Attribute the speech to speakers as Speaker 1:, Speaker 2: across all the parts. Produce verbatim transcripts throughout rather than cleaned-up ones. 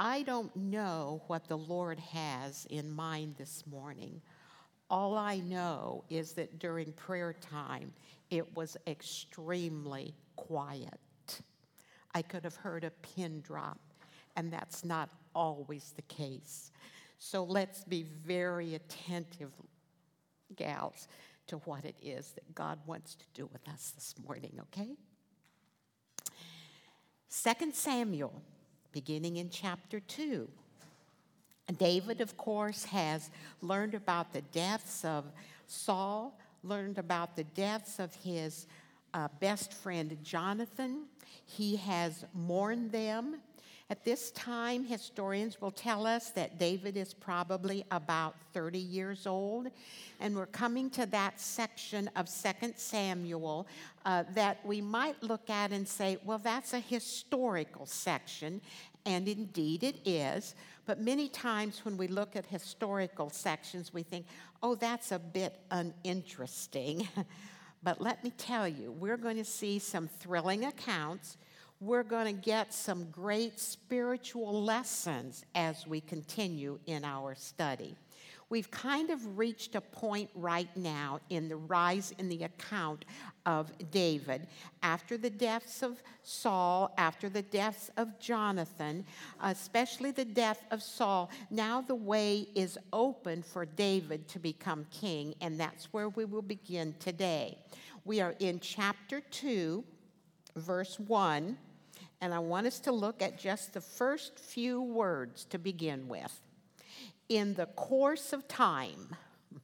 Speaker 1: I don't know what the Lord has in mind this morning. All I know is that during prayer time, it was extremely quiet. I could have heard a pin drop, and that's not always the case. So let's be very attentive, gals, to what it is that God wants to do with us this morning, okay? Second Samuel, beginning in chapter two. David, of course, has learned about the deaths of Saul, learned about the deaths of his uh, best friend Jonathan. He has mourned them. At this time, historians will tell us that David is probably about thirty years old. And we're coming to that section of Second Samuel uh, that we might look at and say, well, that's a historical section. And indeed it is. But many times when we look at historical sections, we think, oh, that's a bit uninteresting. But let me tell you, we're going to see some thrilling accounts. We're going to get some great spiritual lessons as we continue in our study. We've kind of reached a point right now in the rise in the account of David. After the deaths of Saul, after the deaths of Jonathan, especially the death of Saul, now the way is open for David to become king, and that's where we will begin today. We are in chapter two, verse one, and I want us to look at just the first few words to begin with. In the course of time,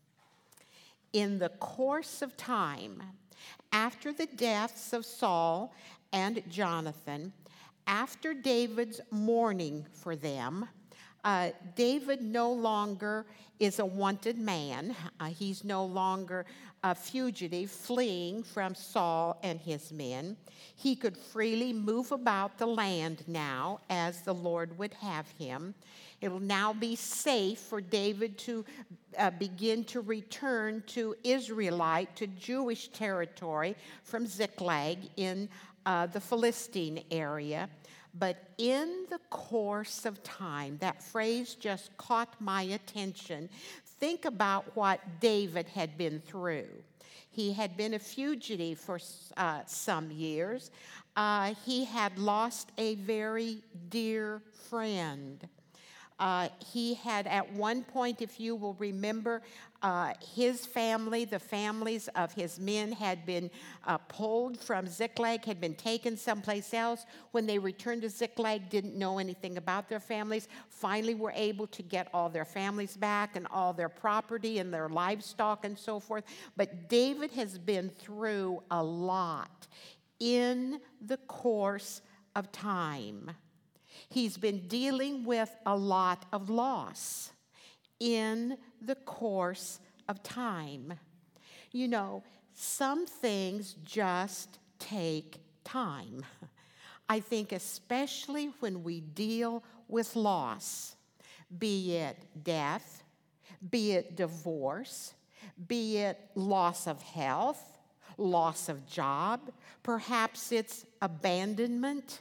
Speaker 1: in the course of time, after the deaths of Saul and Jonathan, after David's mourning for them, uh, David no longer is a wanted man. Uh, he's no longer a fugitive fleeing from Saul and his men. He could freely move about the land now as the Lord would have him. It will now be safe for David to uh, begin to return to Israelite, to Jewish territory from Ziklag in uh, the Philistine area. But in the course of time, that phrase just caught my attention. Think about what David had been through. He had been a fugitive for uh, some years. Uh, he had lost a very dear friend. Uh, he had at one point, if you will remember, uh, his family, the families of his men had been uh, pulled from Ziklag, had been taken someplace else. When they returned to Ziklag, didn't know anything about their families, finally were able to get all their families back and all their property and their livestock and so forth. But David has been through a lot in the course of time. He's been dealing with a lot of loss in the course of time. You know, some things just take time. I think especially when we deal with loss, be it death, be it divorce, be it loss of health, loss of job, perhaps it's abandonment.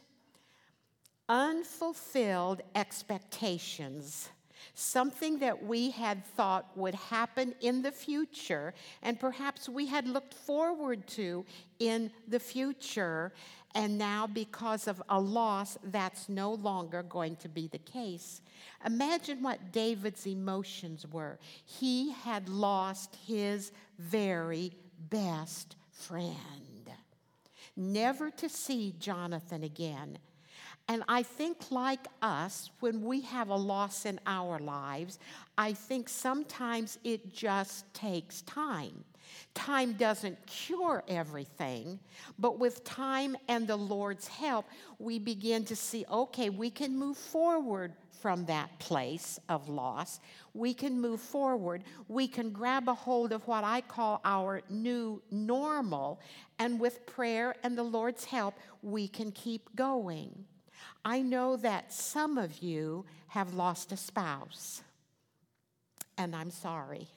Speaker 1: Unfulfilled expectations, something that we had thought would happen in the future, and perhaps we had looked forward to in the future, and now because of a loss, that's no longer going to be the case. Imagine what David's emotions were. He had lost his very best friend, never to see Jonathan again. And I think like us, when we have a loss in our lives, I think sometimes it just takes time. Time doesn't cure everything, but with time and the Lord's help, we begin to see, okay, we can move forward from that place of loss. We can move forward. We can grab a hold of what I call our new normal, and with prayer and the Lord's help, we can keep going. I know that some of you have lost a spouse, and I'm sorry.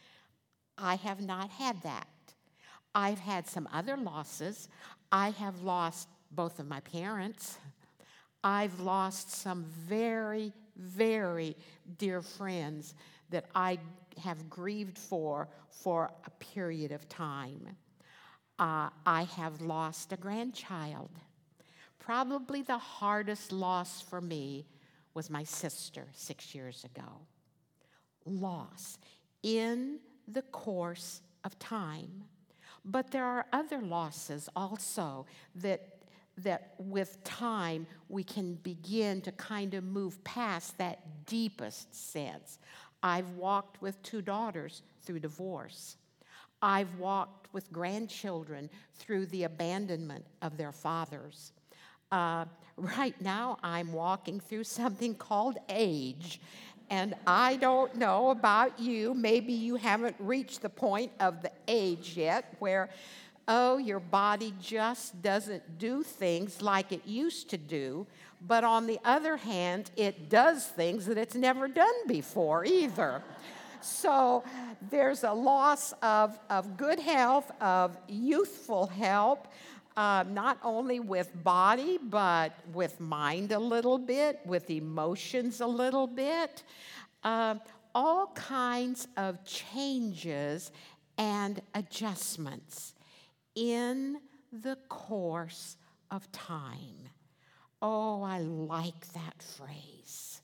Speaker 1: I have not had that. I've had some other losses. I have lost both of my parents. I've lost some very, very dear friends that I have grieved for for a period of time. Uh, I have lost a grandchild. Probably the hardest loss for me was my sister six years ago. Loss in the course of time. But there are other losses also that that with time we can begin to kind of move past that deepest sense. I've walked with two daughters through divorce. I've walked with grandchildren through the abandonment of their fathers. Uh, right now I'm walking through something called age. And I don't know about you, maybe you haven't reached the point of the age yet where oh, your body just doesn't do things like it used to do. But on the other hand, it does things that it's never done before either. So there's a loss of, of good health, of youthful health, uh, not only with body, but with mind a little bit, with emotions a little bit. Uh, all kinds of changes and adjustments in the course of time. Oh, I like that phrase.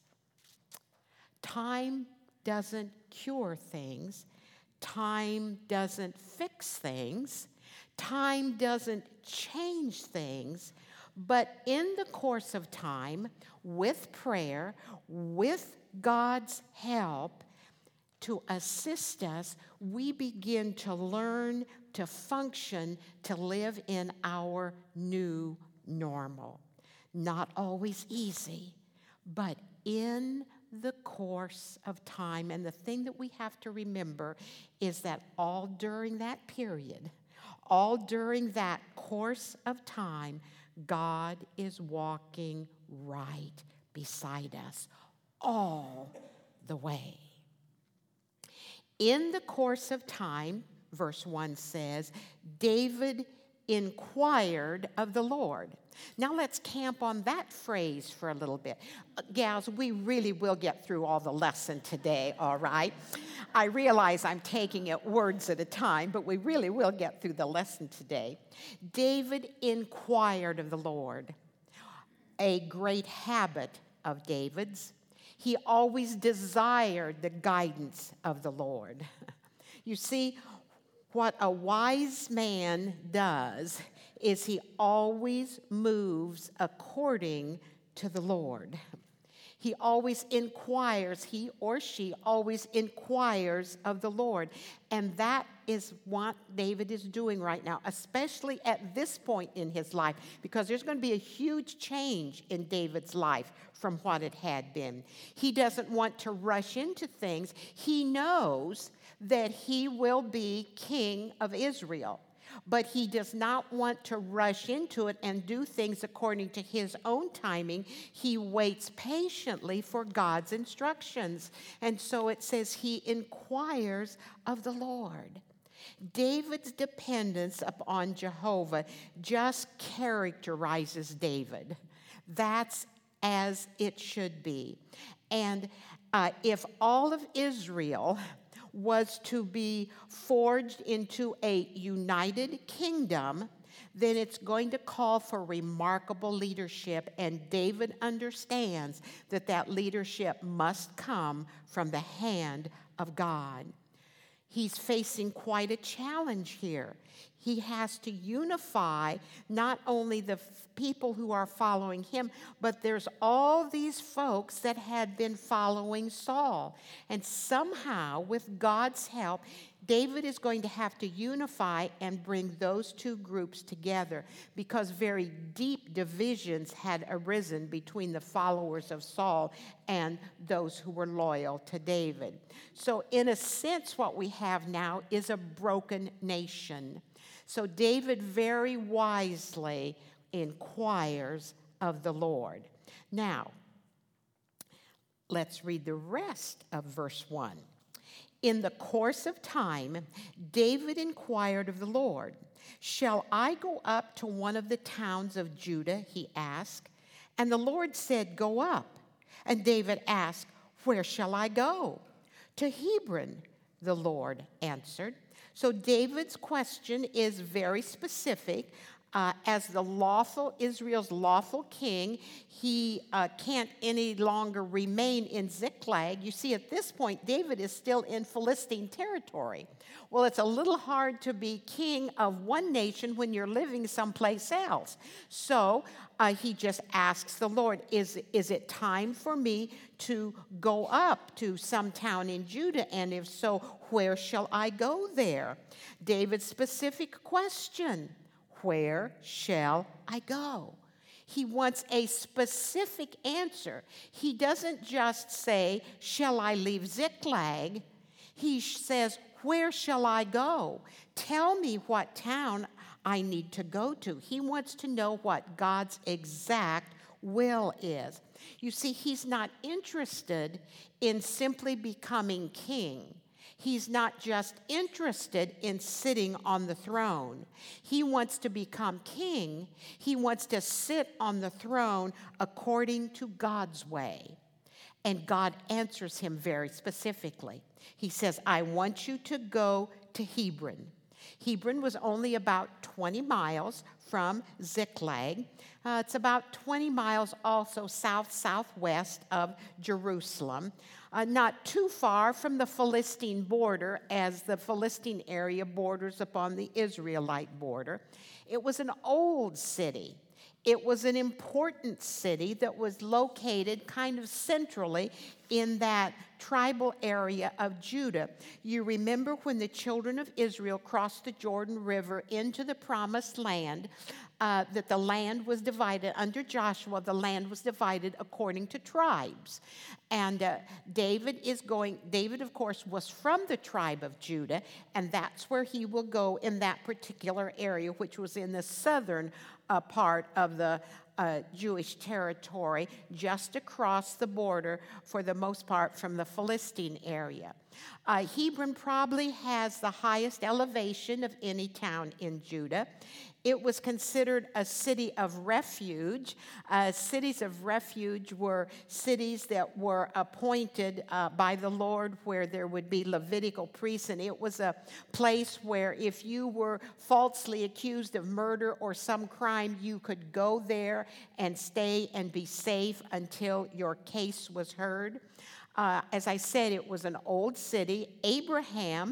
Speaker 1: Time doesn't cure things. Time doesn't fix things. Time doesn't change things. But in the course of time, with prayer, with God's help, to assist us, we begin to learn to function, to live in our new normal. Not always easy, but in the course of time. And the thing that we have to remember is that all during that period, all during that course of time, God is walking right beside us all the way. In the course of time, verse one says, David inquired of the Lord. Now let's camp on that phrase for a little bit. Uh, gals, we really will get through all the lesson today, all right? I realize I'm taking it words at a time, but we really will get through the lesson today. David inquired of the Lord. A great habit of David's. He always desired the guidance of the Lord. You see, what a wise man does is he always moves according to the Lord. He always inquires, he or she always inquires of the Lord. And that is what David is doing right now, especially at this point in his life, because there's going to be a huge change in David's life from what it had been. He doesn't want to rush into things. He knows that he will be king of Israel. But he does not want to rush into it and do things according to his own timing. He waits patiently for God's instructions. And so it says he inquires of the Lord. David's dependence upon Jehovah just characterizes David. That's as it should be. And uh, if all of Israel was to be forged into a united kingdom, then it's going to call for remarkable leadership. And David understands that that leadership must come from the hand of God. He's facing quite a challenge here. He has to unify not only the f- people who are following him, but there's all these folks that had been following Saul. And somehow, with God's help, David is going to have to unify and bring those two groups together, because very deep divisions had arisen between the followers of Saul and those who were loyal to David. So in a sense, what we have now is a broken nation. So David very wisely inquires of the Lord. Now, let's read the rest of verse one. In the course of time, David inquired of the Lord, "Shall I go up to one of the towns of Judah?" he asked. And the Lord said, "Go up." And David asked, "Where shall I go?" "To Hebron," the Lord answered. So David's question is very specific. Uh, as the lawful, Israel's lawful king, he uh, can't any longer remain in Ziklag. You see, at this point, David is still in Philistine territory. Well, it's a little hard to be king of one nation when you're living someplace else. So uh, he just asks the Lord, is, is it time for me to go up to some town in Judah? And if so, where shall I go there? David's specific question: where shall I go? He wants a specific answer. He doesn't just say, shall I leave Ziklag? He says, where shall I go? Tell me what town I need to go to. He wants to know what God's exact will is. You see, he's not interested in simply becoming king. He's not just interested in sitting on the throne. He wants to become king. He wants to sit on the throne according to God's way. And God answers him very specifically. He says, I want you to go to Hebron. Hebron was only about twenty miles from Ziklag. Uh, it's about twenty miles also south-southwest of Jerusalem. Uh, not too far from the Philistine border, as the Philistine area borders upon the Israelite border. It was an old city. It was an important city that was located kind of centrally in that tribal area of Judah. You remember when the children of Israel crossed the Jordan River into the promised land, uh, that the land was divided, under Joshua, the land was divided according to tribes. And uh, David is going, David, of course, was from the tribe of Judah, and that's where he will go in that particular area, which was in the southern uh, part of the uh, Jewish territory, just across the border, for the most part, from the Philistine area. Uh, Hebron probably has the highest elevation of any town in Judah. It was considered a city of refuge. Uh, cities of refuge were cities that were appointed uh, by the Lord, where there would be Levitical priests, and it was a place where if you were falsely accused of murder or some crime, you could go there and stay and be safe until your case was heard. Uh, as I said, it was an old city. Abraham,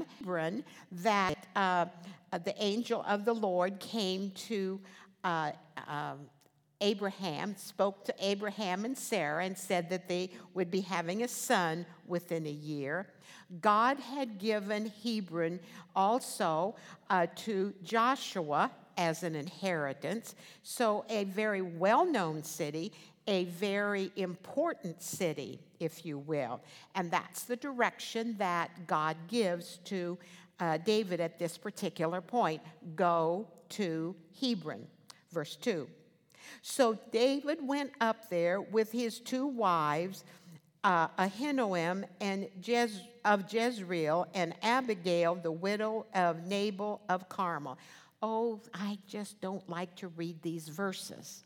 Speaker 1: that uh, the angel of the Lord came to uh, uh, Abraham, spoke to Abraham and Sarah, and said that they would be having a son within a year. God had given Hebron also uh, to Joshua as an inheritance, so a very well-known city, a very important city, if you will. And that's the direction that God gives to uh, David at this particular point. Go to Hebron. Verse two. So David went up there with his two wives, uh, Ahinoam and Jez- of Jezreel, and Abigail, the widow of Nabal of Carmel. Oh, I just don't like to read these verses.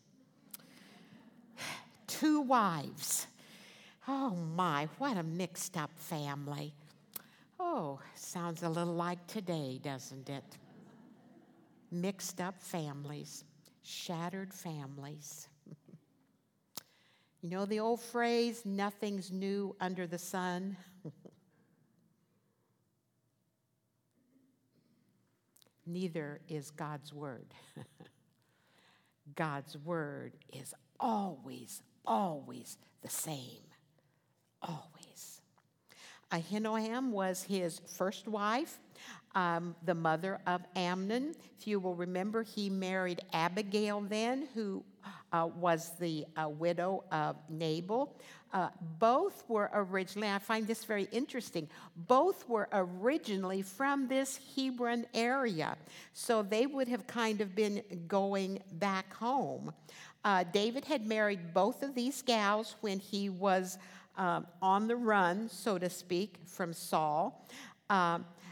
Speaker 1: Two wives. Oh my, what a mixed up family. Oh, sounds a little like today, doesn't it? Mixed up families, shattered families. You know the old phrase, nothing's new under the sun? Neither is God's word. God's word is always, always the same. Always. Ahinoam was his first wife, um, the mother of Amnon. If you will remember, he married Abigail then, who uh, was the uh, widow of Nabal. Uh, both were originally, I find this very interesting, both were originally from this Hebron area. So they would have kind of been going back home. Uh, David had married both of these gals when he was um, on the run, so to speak, from Saul. Um,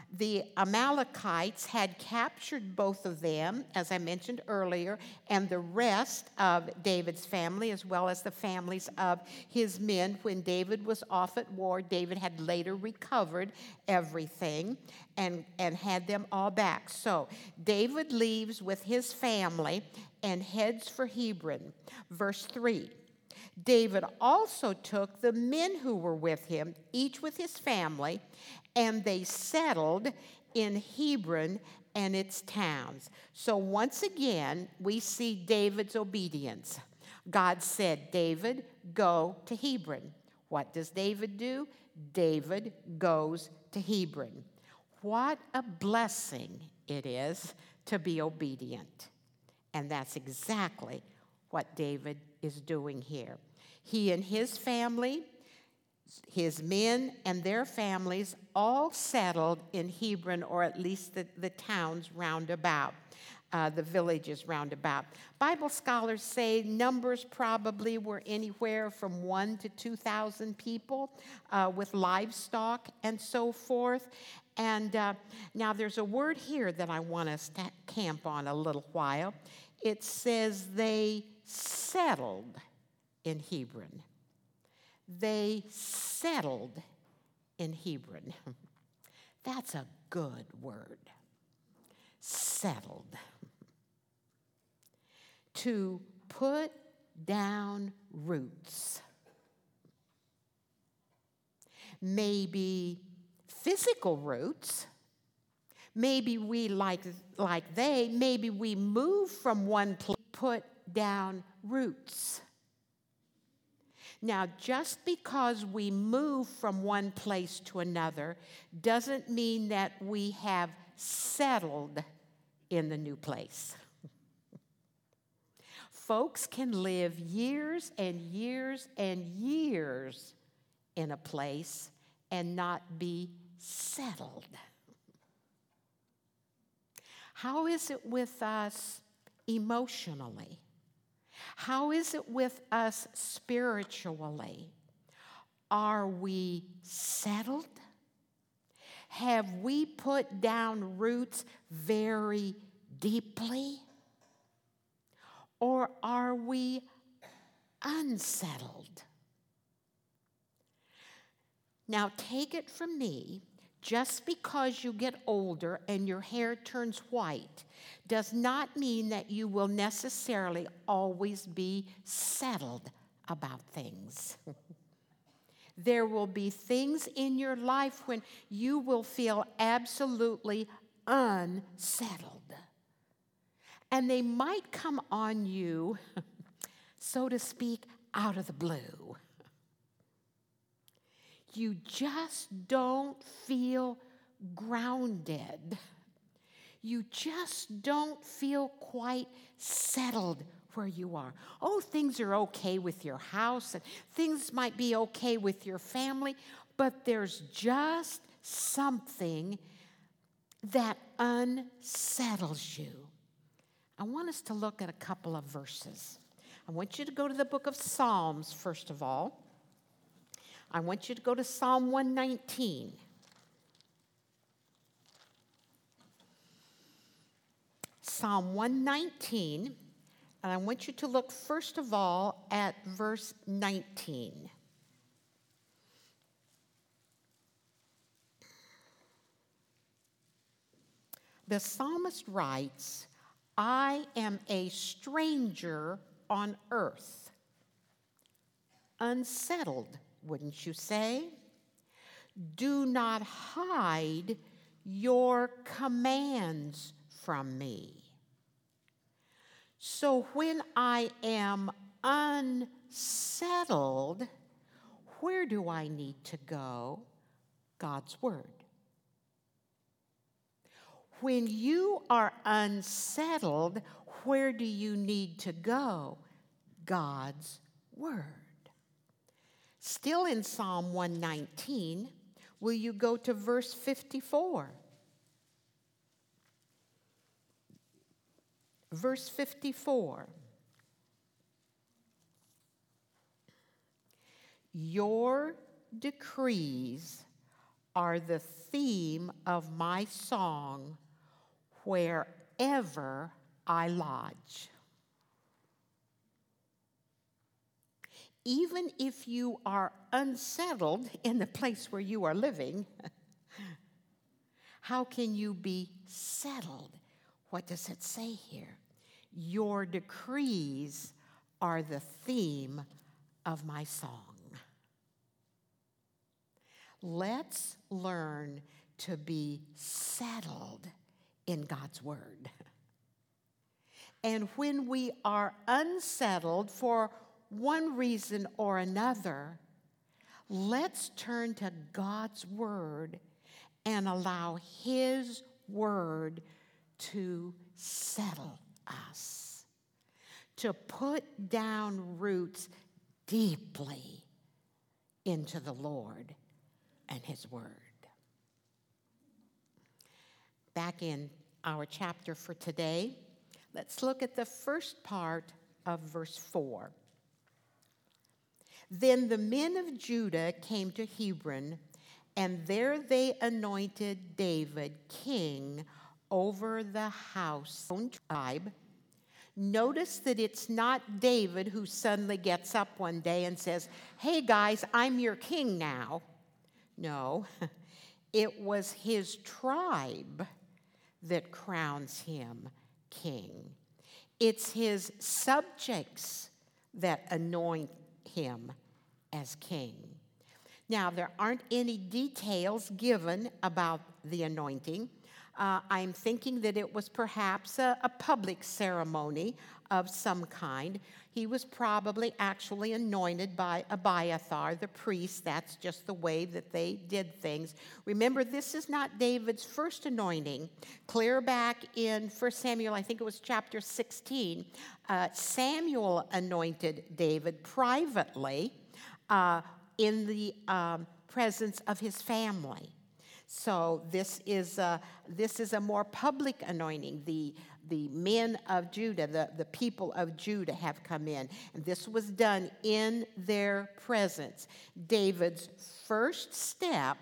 Speaker 1: the Amalekites had captured both of them, as I mentioned earlier, and the rest of David's family, as well as the families of his men. When David was off at war, David had later recovered everything and, and had them all back. So David leaves with his family and heads for Hebron. Verse three. David also took the men who were with him, each with his family, and they settled in Hebron and its towns. So once again, we see David's obedience. God said, David, go to Hebron. What does David do? David goes to Hebron. What a blessing it is to be obedient. And that's exactly what David is doing here. He and his family, his men and their families, all settled in Hebron, or at least the, the towns round about, uh, the villages round about. Bible scholars say numbers probably were anywhere from one to two thousand people uh, with livestock and so forth. And uh, now there's a word here that I want us to camp on a little while. It says they settled in Hebron. They settled in Hebron. That's a good word. Settled. To put down roots. Maybe physical roots. Maybe we, like, like they, maybe we move from one place, put down roots. Now, just because we move from one place to another doesn't mean that we have settled in the new place. Folks can live years and years and years in a place and not be settled. How is it with us emotionally? How is it with us spiritually? Are we settled? Have we put down roots very deeply? Or are we unsettled? Now, take it from me, just because you get older and your hair turns white does not mean that you will necessarily always be settled about things. There will be things in your life when you will feel absolutely unsettled. And they might come on you, so to speak, out of the blue. You just don't feel grounded. You just don't feel quite settled where you are. Oh, things are okay with your house, and things might be okay with your family, but there's just something that unsettles you. I want us to look at a couple of verses. I want you to go to the book of Psalms, first of all. I want you to go to Psalm one nineteen. Psalm one nineteen, and I want you to look first of all at verse nineteen. The psalmist writes, I am a stranger on earth, unsettled, wouldn't you say? Do not hide your commands from me. So when I am unsettled, where do I need to go? God's word. When you are unsettled, where do you need to go? God's word. Still in Psalm one nineteen, will you go to verse fifty-four? Verse fifty-four. Your decrees are the theme of my song wherever I lodge. Even if you are unsettled in the place where you are living, how can you be settled? What does it say here? Your decrees are the theme of my song. Let's learn to be settled in God's word. And when we are unsettled for one reason or another, let's turn to God's word and allow his word to settle us, to put down roots deeply into the Lord and his word. Back in our chapter for today, let's look at the first part of verse four. Then the men of Judah came to Hebron, and there they anointed David king over the house of his tribe. Notice that it's not David who suddenly gets up one day and says, "Hey guys, I'm your king now." No, it was his tribe that crowns him king. It's his subjects that anoint him as king. Now, there aren't any details given about the anointing. Uh, I'm thinking that it was perhaps a, a public ceremony of some kind. He was probably actually anointed by Abiathar, the priest. That's just the way that they did things. Remember, this is not David's first anointing. Clear back in First Samuel, I think it was chapter sixteen, uh, Samuel anointed David privately uh, in the um, presence of his family. So this is a, this is a more public anointing. The, the men of Judah, the, the people of Judah have come in. And this was done in their presence. David's first step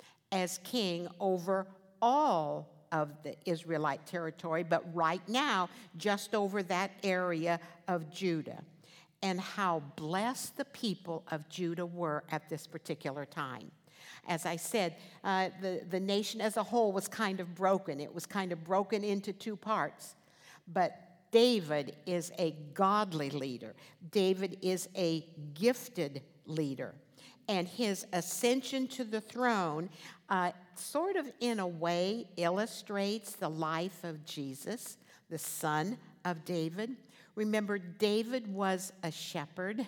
Speaker 1: as king over all of the Israelite territory, but right now, just over that area of Judah. And how blessed the people of Judah were at this particular time. As I said, uh, the, the nation as a whole was kind of broken. It was kind of broken into two parts. But David is a godly leader. David is a gifted leader. And his ascension to the throne uh, sort of in a way illustrates the life of Jesus, the son of David. Remember, David was a shepherd.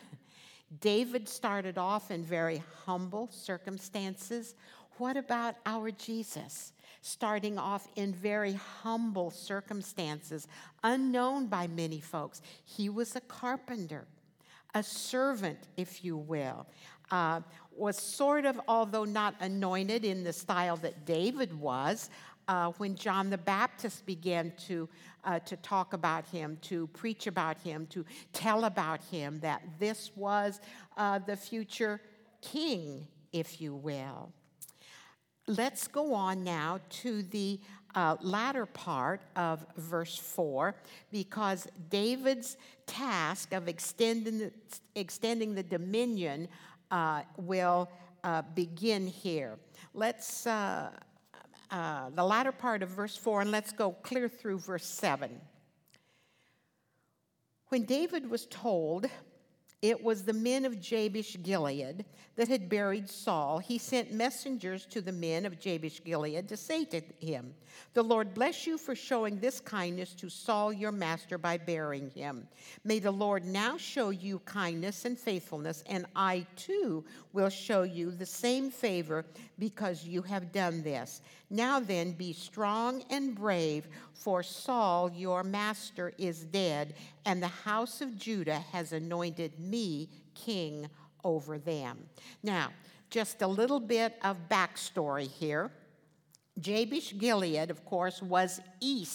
Speaker 1: David started off in very humble circumstances. What about our Jesus? Starting off in very humble circumstances, unknown by many folks. He was a carpenter, a servant, if you will. Uh, was sort of, although not anointed in the style that David was, uh, when John the Baptist began to Uh, to talk about him, to preach about him, to tell about him, that this was uh, the future king, if you will. Let's go on now to the uh, latter part of verse four, because David's task of extending the, extending the dominion uh, will uh, begin here. Let's... Uh, Uh, the latter part of verse four, and let's go clear through verse seven. When David was told it was the men of Jabesh Gilead that had buried Saul, he sent messengers to the men of Jabesh Gilead to say to him, "The Lord bless you for showing this kindness to Saul your master by burying him. May the Lord now show you kindness and faithfulness, and I too will show you the same favor because you have done this. Now then, be strong and brave, for Saul your master is dead, and the house of Judah has anointed me king over them." Now, just a little bit of backstory here. Jabesh Gilead, of course, was east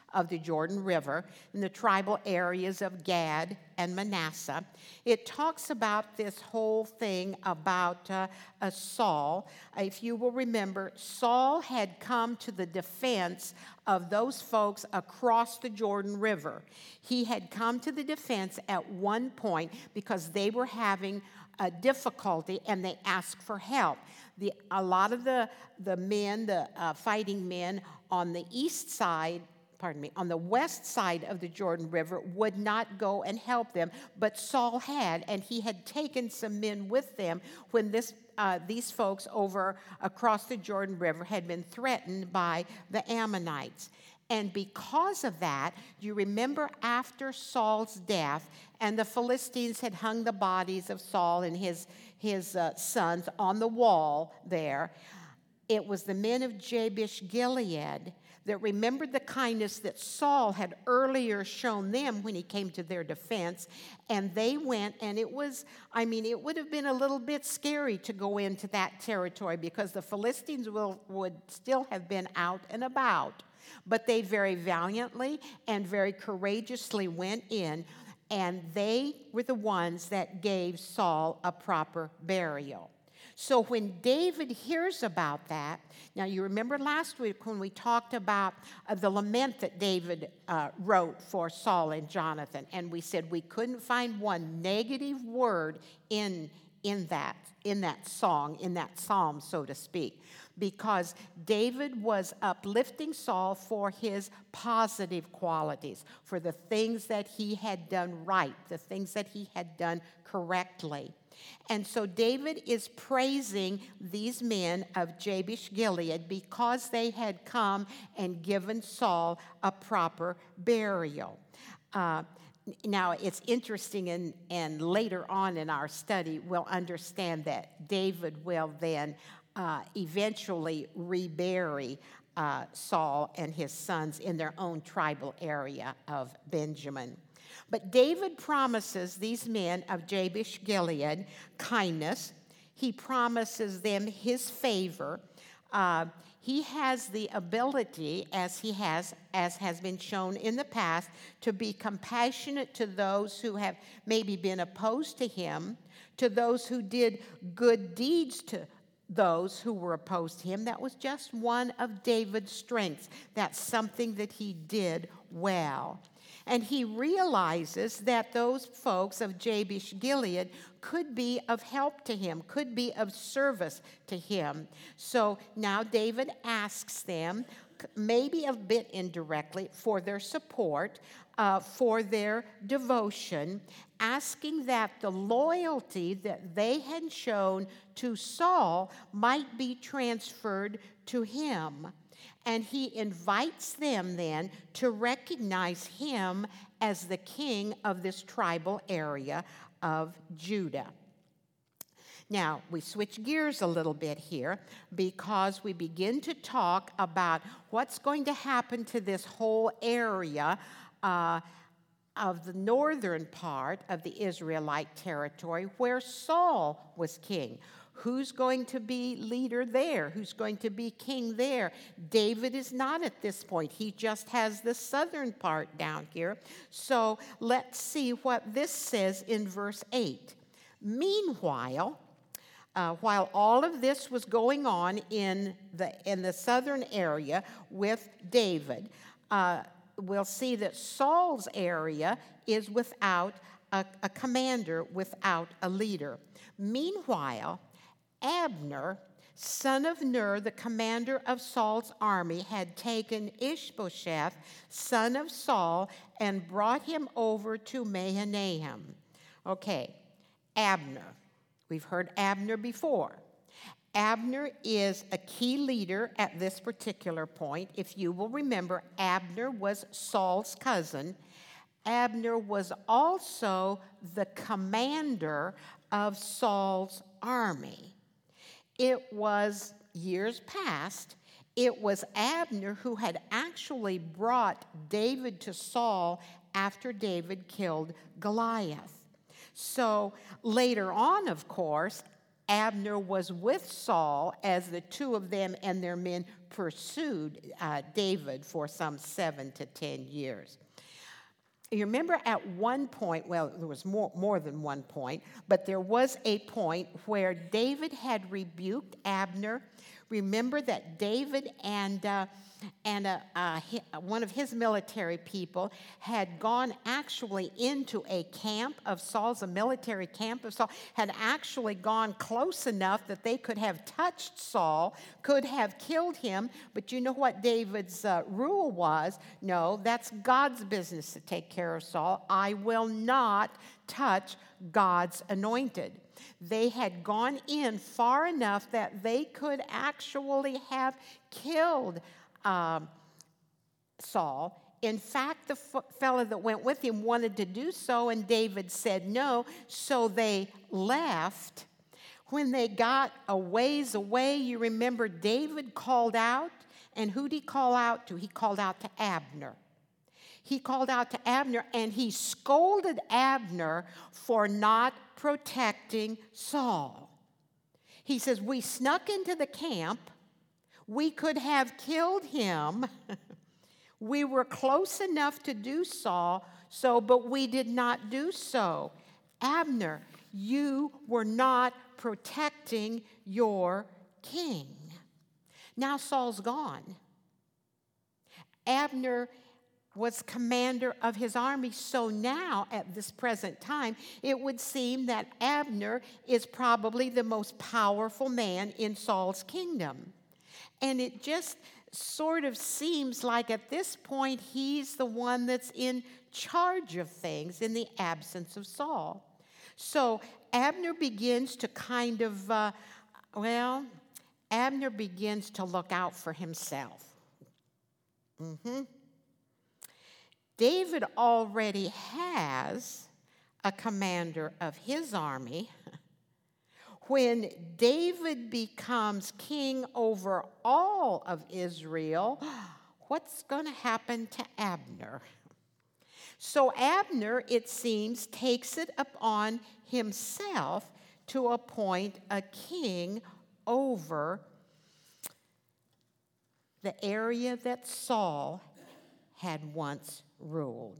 Speaker 1: of the Jordan River in the tribal areas of Gad and Manasseh. It talks about this whole thing about uh, uh, Saul. If you will remember, Saul had come to the defense of those folks across the Jordan River. He had come to the defense at one point because they were having a difficulty and they asked for help. The, a lot of the, the men, the uh, fighting men on the east side, pardon me, on the west side of the Jordan River would not go and help them, but Saul had, and he had taken some men with them when this uh, these folks over across the Jordan River had been threatened by the Ammonites. And because of that, you remember after Saul's death, and the Philistines had hung the bodies of Saul and his, his uh, sons on the wall there, it was the men of Jabesh Gilead that remembered the kindness that Saul had earlier shown them when he came to their defense, and they went, and it was, I mean, it would have been a little bit scary to go into that territory because the Philistines will, would still have been out and about, but they very valiantly and very courageously went in, and they were the ones that gave Saul a proper burial. So when David hears about that, now you remember last week when we talked about uh, the lament that David uh, wrote for Saul and Jonathan, and we said we couldn't find one negative word in, in that, in that song, in that psalm, so to speak, because David was uplifting Saul for his positive qualities, for the things that he had done right, the things that he had done correctly. And so David is praising these men of Jabesh Gilead because they had come and given Saul a proper burial. Uh, now, it's interesting, and, and later on in our study, we'll understand that David will then uh, eventually rebury uh, Saul and his sons in their own tribal area of Benjamin. But David promises these men of Jabesh Gilead kindness. He promises them his favor. Uh, he has the ability, as he has, as has been shown in the past, to be compassionate to those who have maybe been opposed to him, to those who did good deeds to those who were opposed to him. That was just one of David's strengths. That's something that he did well. And he realizes that those folks of Jabesh Gilead could be of help to him, could be of service to him. So now David asks them, maybe a bit indirectly, for their support, uh, for their devotion, asking that the loyalty that they had shown to Saul might be transferred to him. And he invites them then to recognize him as the king of this tribal area of Judah. Now, we switch gears a little bit here because we begin to talk about what's going to happen to this whole area uh, of the northern part of the Israelite territory where Saul was king. Who's going to be leader there? Who's going to be king there? David is not at this point. He just has the southern part down here. So let's see what this says in verse eight. Meanwhile, uh, while all of this was going on in the, in the southern area with David, uh, we'll see that Saul's area is without a, a commander, without a leader. Meanwhile, Abner, son of Ner, the commander of Saul's army, had taken Ishbosheth, son of Saul, and brought him over to Mahanaim. Okay, Abner. We've heard Abner before. Abner is a key leader at this particular point. If you will remember, Abner was Saul's cousin. Abner was also the commander of Saul's army. It was years past, it was Abner who had actually brought David to Saul after David killed Goliath. So later on, of course, Abner was with Saul as the two of them and their men pursued uh, David for some seven to ten years. You remember at one point, well, there was more, more than one point, but there was a point where David had rebuked Abner. Remember that David and uh, and uh, uh, he, one of his military people had gone actually into a camp of Saul's, a military camp of Saul, had actually gone close enough that they could have touched Saul, could have killed him. But you know what David's uh, rule was? No, that's God's business to take care of Saul. I will not touch God's anointed. They had gone in far enough that they could actually have killed um, Saul. In fact, the f- fellow that went with him wanted to do so, and David said no, so they left. When they got a ways away, you remember David called out, and who did he call out to? He called out to Abner. He called out to Abner, and he scolded Abner for not protecting Saul. He says, we snuck into the camp. We could have killed him. We were close enough to do so, so, but we did not do so. Abner, you were not protecting your king. Now Saul's gone. Abner was commander of his army. So now, at this present time, it would seem that Abner is probably the most powerful man in Saul's kingdom. And it just sort of seems like at this point, he's the one that's in charge of things in the absence of Saul. So Abner begins to kind of, uh, well, Abner begins to look out for himself. Mm-hmm. David already has a commander of his army. When David becomes king over all of Israel, what's going to happen to Abner? So Abner, it seems, takes it upon himself to appoint a king over the area that Saul had once ruled.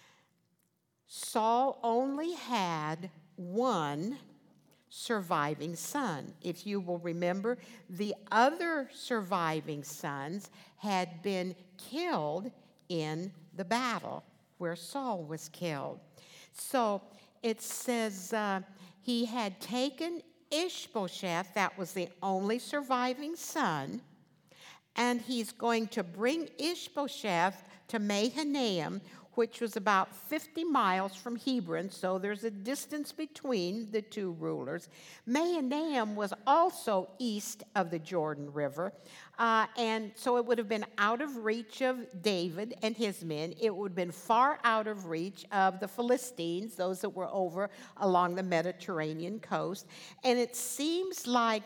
Speaker 1: Saul only had one surviving son. If you will remember, the other surviving sons had been killed in the battle where Saul was killed. So it says uh, he had taken Ishbosheth, that was the only surviving son, and he's going to bring Ishbosheth to Mahanaim, which was about fifty miles from Hebron, so there's a distance between the two rulers. Mahanaim was also east of the Jordan River, uh, and so it would have been out of reach of David and his men. It would have been far out of reach of the Philistines, those that were over along the Mediterranean coast. And it seems like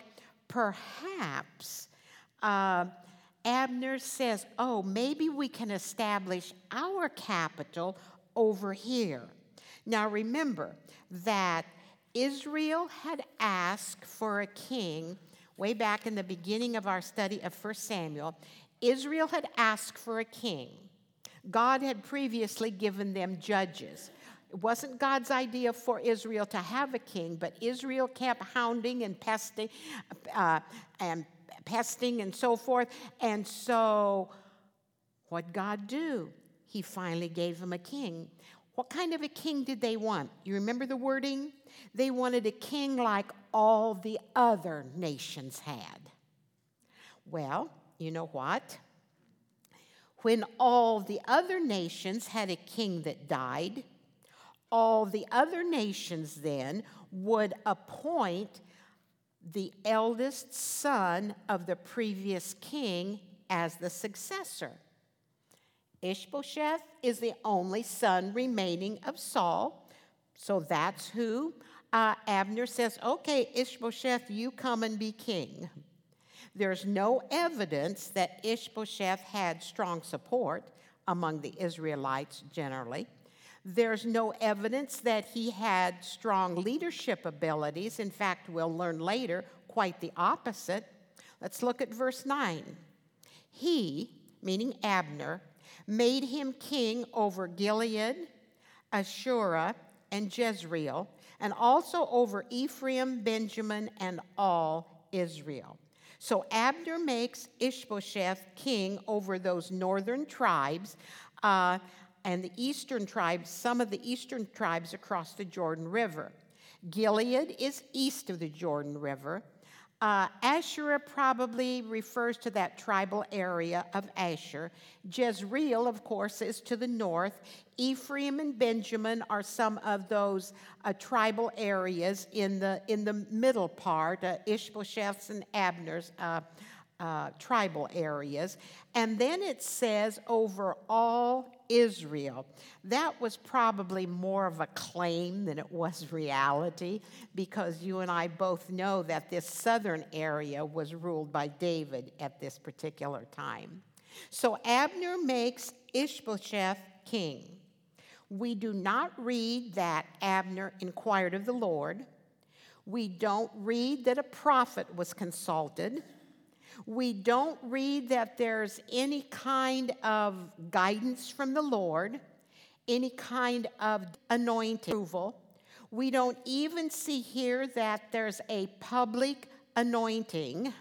Speaker 1: perhaps Uh, Abner says, oh, maybe we can establish our capital over here. Now remember that Israel had asked for a king way back in the beginning of our study of First Samuel. Israel had asked for a king. God had previously given them judges. It wasn't God's idea for Israel to have a king, but Israel kept hounding and pesting uh, and pesting and so forth. And so what'd God do? He finally gave them a king. What kind of a king did they want? You remember the wording? They wanted a king like all the other nations had. Well, you know what? When all the other nations had a king that died, all the other nations then would appoint the eldest son of the previous king as the successor. Ishbosheth is the only son remaining of Saul, so that's who uh, Abner says, okay, Ishbosheth, you come and be king. There's no evidence that Ishbosheth had strong support among the Israelites generally. There's no evidence that he had strong leadership abilities. In fact, we'll learn later, quite the opposite. Let's look at verse nine. He, meaning Abner, made him king over Gilead, Ashurah, and Jezreel, and also over Ephraim, Benjamin, and all Israel. So Abner makes Ishbosheth king over those northern tribes, uh, and the eastern tribes, some of the eastern tribes across the Jordan River. Gilead is east of the Jordan River. Uh, Asherah probably refers to that tribal area of Asher. Jezreel, of course, is to the north. Ephraim and Benjamin are some of those uh, tribal areas in the in the middle part, uh, Ishbosheth's and Abner's uh, uh, tribal areas. And then it says over all Israel. That was probably more of a claim than it was reality, because you and I both know that this southern area was ruled by David at this particular time. So Abner makes Ishbosheth king. We do not read that Abner inquired of the Lord. We don't read that a prophet was consulted. We don't read that there's any kind of guidance from the Lord, any kind of anointing approval. We don't even see here that there's a public anointing.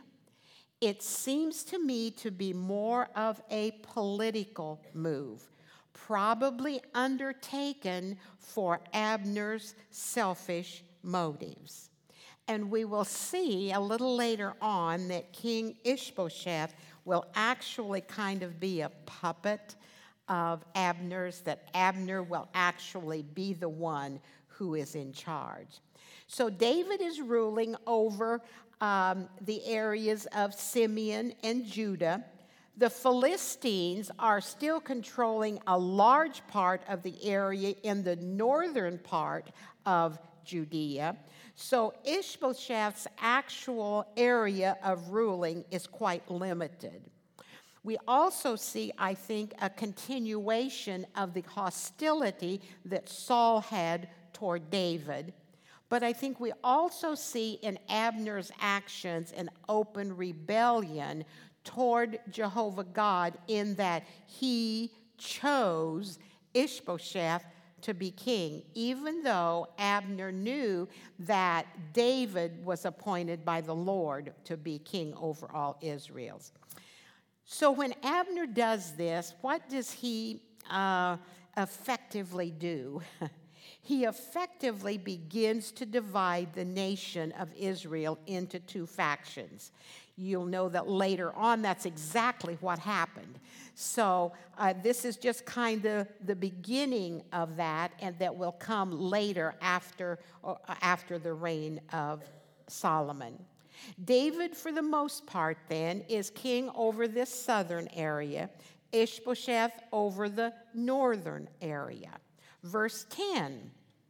Speaker 1: It seems to me to be more of a political move, probably undertaken for Abner's selfish motives. And we will see a little later on that King Ishbosheth will actually kind of be a puppet of Abner's, that Abner will actually be the one who is in charge. So David is ruling over um, the areas of Simeon and Judah. The Philistines are still controlling a large part of the area in the northern part of Judea. So Ishbosheth's actual area of ruling is quite limited. We also see, I think, a continuation of the hostility that Saul had toward David. But I think we also see in Abner's actions an open rebellion toward Jehovah God, in that he chose Ishbosheth to be king, even though Abner knew that David was appointed by the Lord to be king over all Israel's. So when Abner does this, what does he uh, effectively do? He effectively begins to divide the nation of Israel into two factions. You'll know that later on that's exactly what happened. So uh, this is just kind of the beginning of that, and that will come later after, uh, after the reign of Solomon. David, for the most part, then, is king over this southern area, Ishbosheth over the northern area. Verse ten,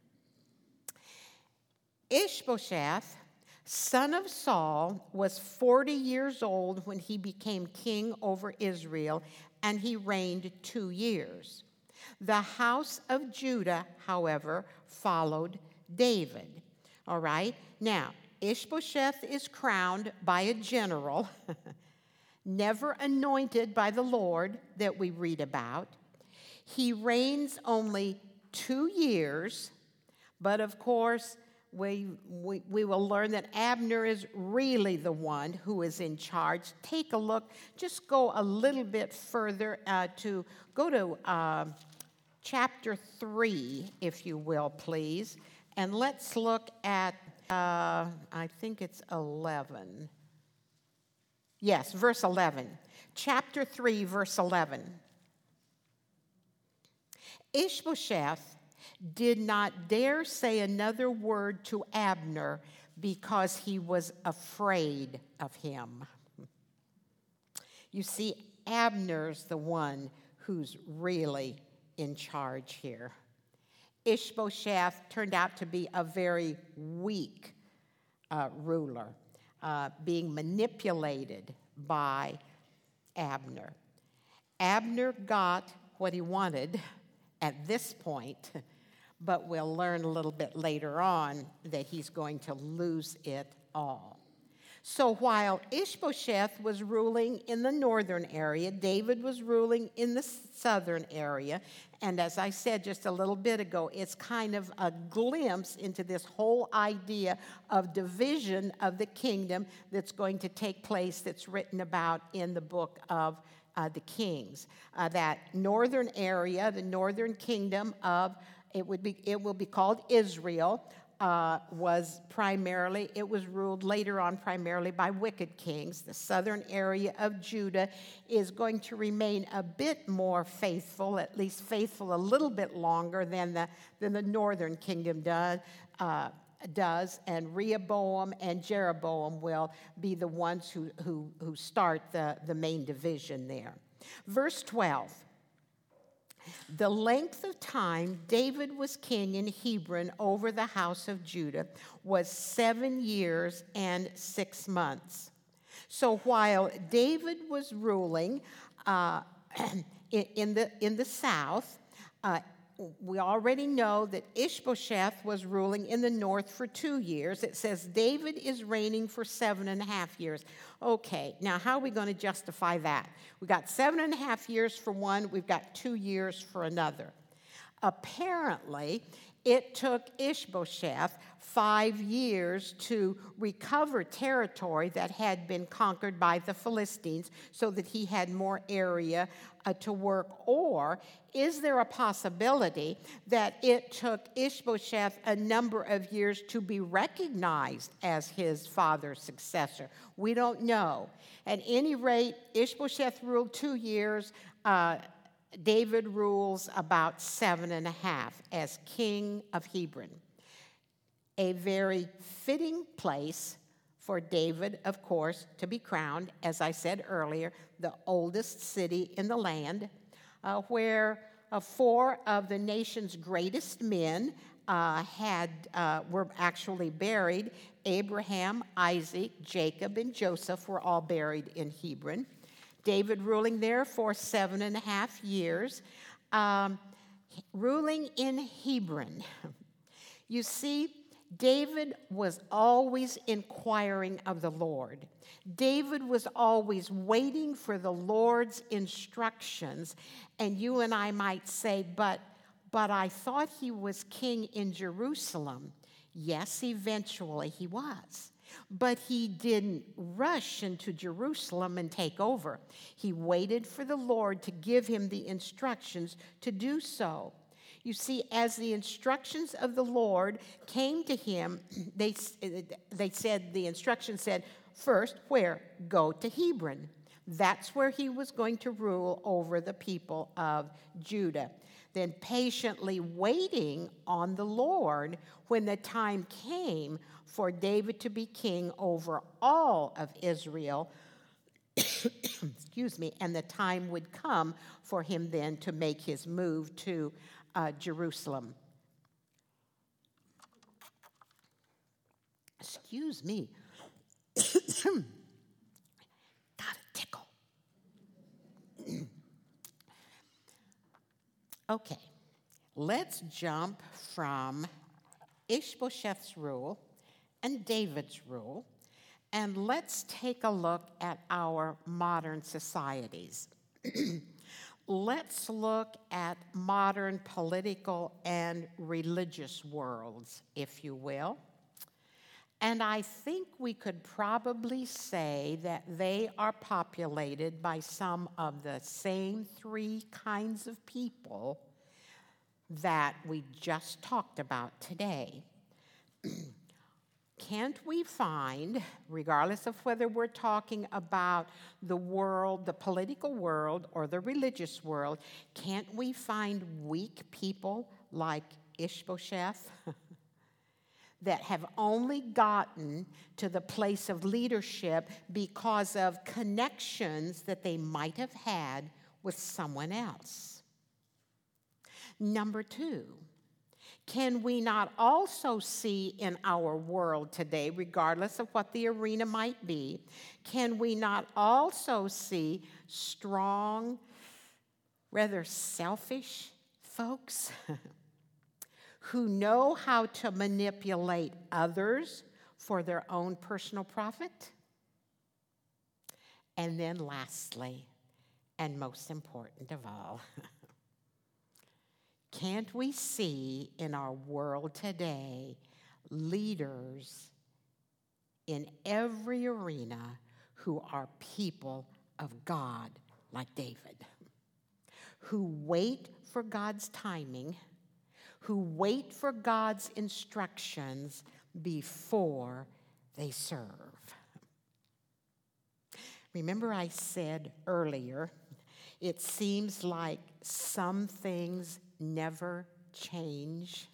Speaker 1: Ishbosheth, son of Saul, was forty years old when he became king over Israel, and he reigned two years. The house of Judah, however, followed David. All right? Now, Ishbosheth is crowned by a general, never anointed by the Lord that we read about. He reigns only two years, but of course, We, we, we will learn that Abner is really the one who is in charge. Take a look. Just go a little bit further uh, to go to uh, chapter three, if you will, please. And let's look at, uh, I think it's eleven. Yes, verse eleven. Chapter three, verse eleven. Ishbosheth did not dare say another word to Abner because he was afraid of him. You see, Abner's the one who's really in charge here. Ishbosheth turned out to be a very weak uh, ruler, uh, being manipulated by Abner. Abner got what he wanted, at this point, but we'll learn a little bit later on that he's going to lose it all. So while Ishbosheth was ruling in the northern area, David was ruling in the southern area. And as I said just a little bit ago, it's kind of a glimpse into this whole idea of division of the kingdom that's going to take place, that's written about in the book of uh, the Kings. Uh, that northern area, the northern kingdom of, it would be, it will be called Israel, Uh, was primarily, it was ruled later on primarily by wicked kings. The southern area of Judah is going to remain a bit more faithful, at least faithful a little bit longer than the, than the northern kingdom does, uh, does. And Rehoboam and Jeroboam will be the ones who, who, who start the, the main division there. Verse twelve. The length of time David was king in Hebron over the house of Judah was seven years and six months. So while David was ruling uh, in, in, the, in the south, uh, we already know that Ishbosheth was ruling in the north for two years. It says David is reigning for seven and a half years. Okay, now how are we going to justify that? We've got seven and a half years for one. We've got two years for another. Apparently, it took Ishbosheth five years to recover territory that had been conquered by the Philistines so that he had more area uh, to work. Or is there a possibility that it took Ishbosheth a number of years to be recognized as his father's successor? We don't know. At any rate, Ishbosheth ruled two years. Uh, David rules about seven and a half as king of Hebron. A very fitting place for David, of course, to be crowned, as I said earlier, the oldest city in the land, uh, where uh, four of the nation's greatest men uh, had uh, were actually buried. Abraham, Isaac, Jacob, and Joseph were all buried in Hebron. David ruling there for seven and a half years, um, ruling in Hebron. You see, David was always inquiring of the Lord. David was always waiting for the Lord's instructions. And you and I might say, but, but I thought he was king in Jerusalem. Yes, eventually he was. But he didn't rush into Jerusalem and take over. He waited for the Lord to give him the instructions to do so. You see, as the instructions of the Lord came to him, they, they said, the instruction said, first, where? Go to Hebron. That's where he was going to rule over the people of Judah. Then patiently waiting on the Lord when the time came for David to be king over all of Israel, excuse me, and the time would come for him then to make his move to uh, Jerusalem. Excuse me. Got a tickle. Okay, let's jump from Ishbosheth's rule and David's rule, and let's take a look at our modern societies. Let's look at modern political and religious worlds, if you will. And I think we could probably say that they are populated by some of the same three kinds of people that we just talked about today. Can't we find, regardless of whether we're talking about the world, the political world, or the religious world, can't we find weak people like Ishbosheth that have only gotten to the place of leadership because of connections that they might have had with someone else? Number two, can we not also see in our world today, regardless of what the arena might be, can we not also see strong, rather selfish Folks who know how to manipulate others for their own personal profit. And then lastly, and most important of all, can't we see in our world today leaders in every arena who are people of God like David, who wait for God's timing, who wait for God's instructions before they serve? Remember I said earlier, it seems like some things never change.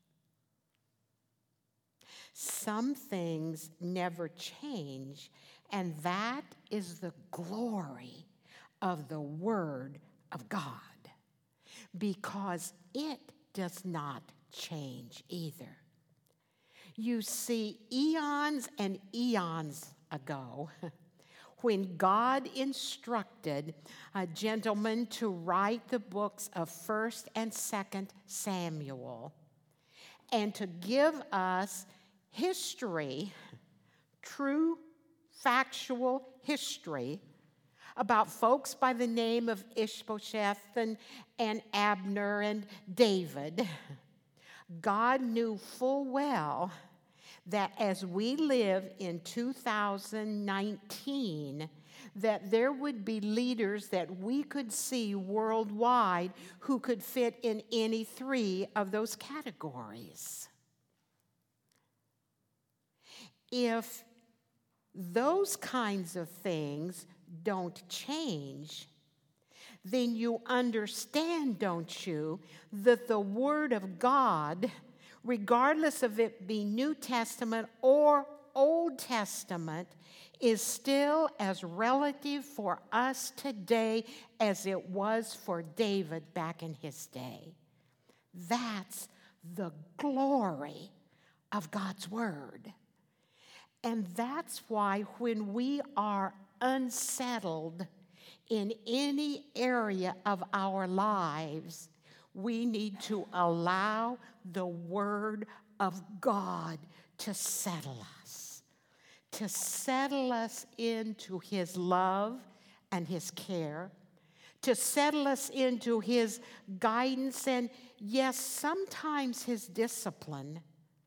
Speaker 1: Some things never change, and that is the glory of the Word of God, because it does not change either. You see, eons and eons ago, when God instructed a gentleman to write the books of First and Second Samuel and to give us history, true, factual history, about folks by the name of Ishbosheth and, and Abner and David, God knew full well that as we live in two thousand nineteen, that there would be leaders that we could see worldwide who could fit in any three of those categories. If those kinds of things don't change, then you understand, don't you, that the Word of God, regardless of it be New Testament or Old Testament, is still as relative for us today as it was for David back in his day. That's the glory of God's Word. And that's why when we are unsettled in any area of our lives, we need to allow the Word of God to settle us, to settle us into His love and His care, to settle us into His guidance and, yes, sometimes His discipline,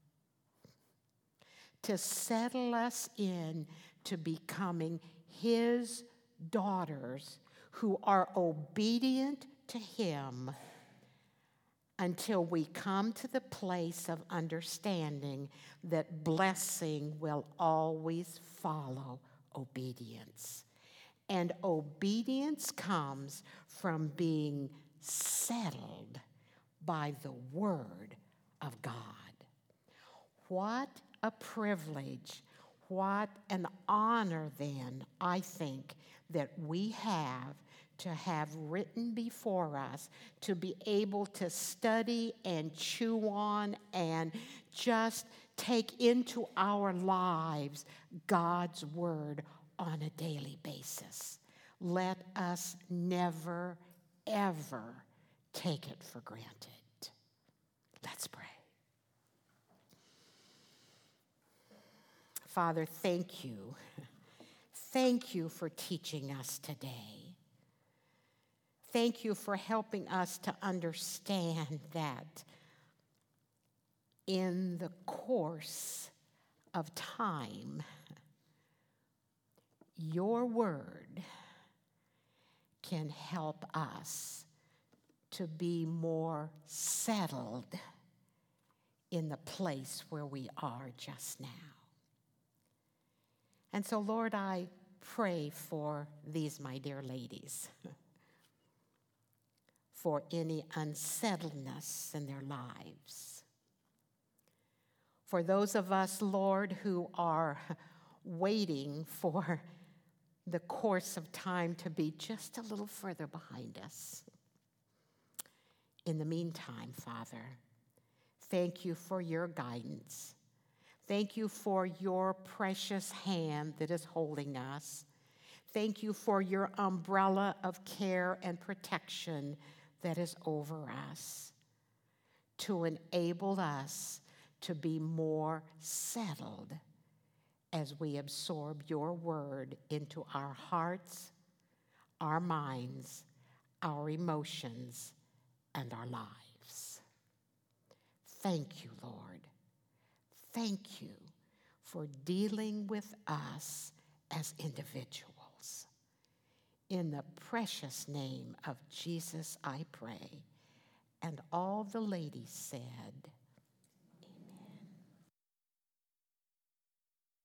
Speaker 1: to settle us in to becoming His daughters who are obedient to Him until we come to the place of understanding that blessing will always follow obedience. And obedience comes from being settled by the Word of God. What a privilege, what an honor then, I think, that we have to have written before us, to be able to study and chew on and just take into our lives God's Word on a daily basis. Let us never, ever take it for granted. Let's pray. Father, thank you. Thank you for teaching us today. Thank you for helping us to understand that in the course of time, your Word can help us to be more settled in the place where we are just now. And so, Lord, I pray for these, my dear ladies, for any unsettledness in their lives. For those of us, Lord, who are waiting for the course of time to be just a little further behind us. In the meantime, Father, thank you for your guidance. Thank you for your precious hand that is holding us. Thank you for your umbrella of care and protection that is over us. to enable us to be more settled as we absorb your word into our hearts, our minds, our emotions, and our lives. Thank you, Lord. Thank you for dealing with us as individuals. In the precious name of Jesus, I pray. And all the ladies said,